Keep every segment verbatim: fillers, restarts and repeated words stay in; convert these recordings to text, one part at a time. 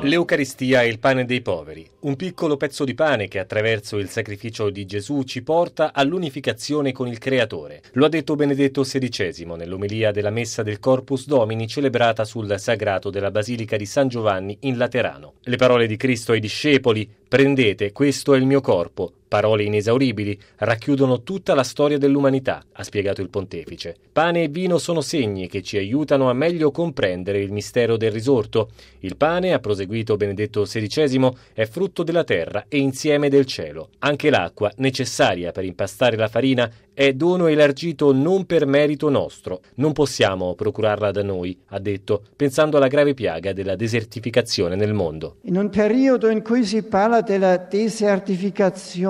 L'Eucaristia è il pane dei poveri, un piccolo pezzo di pane che attraverso il sacrificio di Gesù ci porta all'unificazione con il Creatore. Lo ha detto Benedetto sedicesimo nell'omelia della Messa del Corpus Domini celebrata sul sagrato della Basilica di San Giovanni in Laterano. Le parole di Cristo ai discepoli: «Prendete, questo è il mio corpo», parole inesauribili, racchiudono tutta la storia dell'umanità, ha spiegato il pontefice. Pane e vino sono segni che ci aiutano a meglio comprendere il mistero del risorto. Il pane, ha proseguito Benedetto sedicesimo, è frutto della terra e insieme del cielo. Anche l'acqua, necessaria per impastare la farina, è dono elargito non per merito nostro. Non possiamo procurarla da noi, ha detto, pensando alla grave piaga della desertificazione nel mondo. In un periodo in cui si parla della desertificazione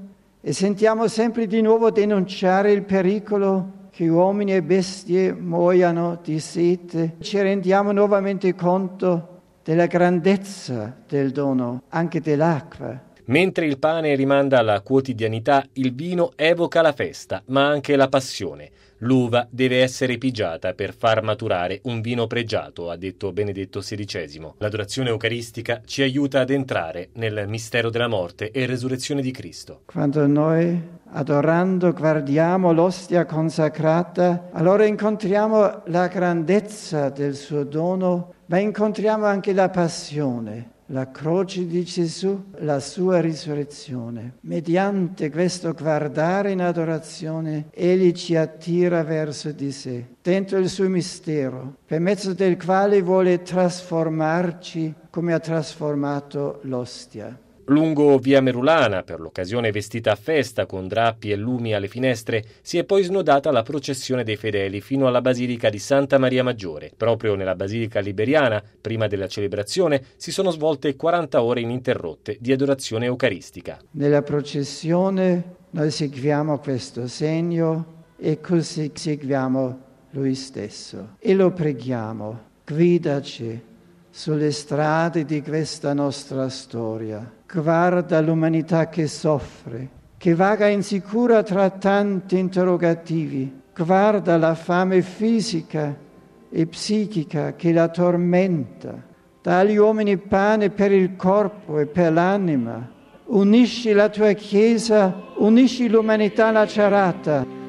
e sentiamo sempre di nuovo denunciare il pericolo che uomini e bestie muoiano di sete, ci rendiamo nuovamente conto della grandezza del dono, anche dell'acqua. Mentre il pane rimanda alla quotidianità, il vino evoca la festa, ma anche la passione. L'uva deve essere pigiata per far maturare un vino pregiato, ha detto Benedetto sedicesimo. L'adorazione eucaristica ci aiuta ad entrare nel mistero della morte e resurrezione di Cristo. Quando noi, adorando, guardiamo l'ostia consacrata, allora incontriamo la grandezza del suo dono, ma incontriamo anche la passione, la croce di Gesù, la sua risurrezione. Mediante questo guardare in adorazione, egli ci attira verso di sé, dentro il suo mistero, per mezzo del quale vuole trasformarci come ha trasformato l'ostia. Lungo via Merulana, per l'occasione vestita a festa con drappi e lumi alle finestre, si è poi snodata la processione dei fedeli fino alla Basilica di Santa Maria Maggiore. Proprio nella Basilica Liberiana, prima della celebrazione, si sono svolte quaranta ore ininterrotte di adorazione eucaristica. Nella processione noi seguiamo questo segno e così seguiamo Lui stesso e lo preghiamo: guidaci sulle strade di questa nostra storia. Guarda l'umanità che soffre, che vaga insicura tra tanti interrogativi. Guarda la fame fisica e psichica che la tormenta. Dà agli uomini pane per il corpo e per l'anima. Unisci la tua Chiesa, unisci l'umanità lacerata.